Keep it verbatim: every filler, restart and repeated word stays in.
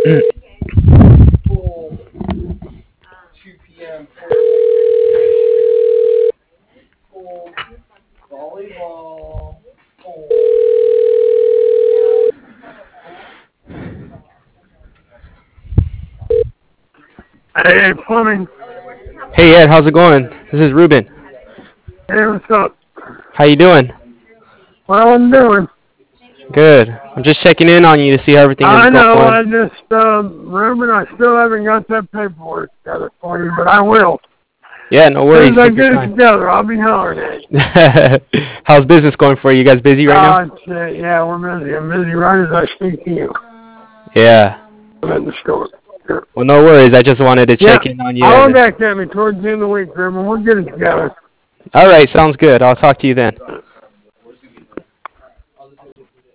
Hey, Plumbing. Hey Ed, how's it going? This is Ruben. Hey, what's up? How you doing? What I'm doing? Good. I'm just checking in on you to see how everything is I know, I going. just, um, Ruben, I still haven't got that paperwork together for you, but I will. Yeah, no As worries. soon as I Take your get it time. together, I'll be hollering at you. How's business going for you? You guys busy right now? Uh, it's, uh, yeah, we're busy. I'm busy right as I speak to you. Yeah. I'm at the store. Sure. Well, no worries. I just wanted to Yeah, check in on you. I'll And be back at me towards the end of the week, Ruben. We'll get it together. all right, sounds good. I'll talk to you then.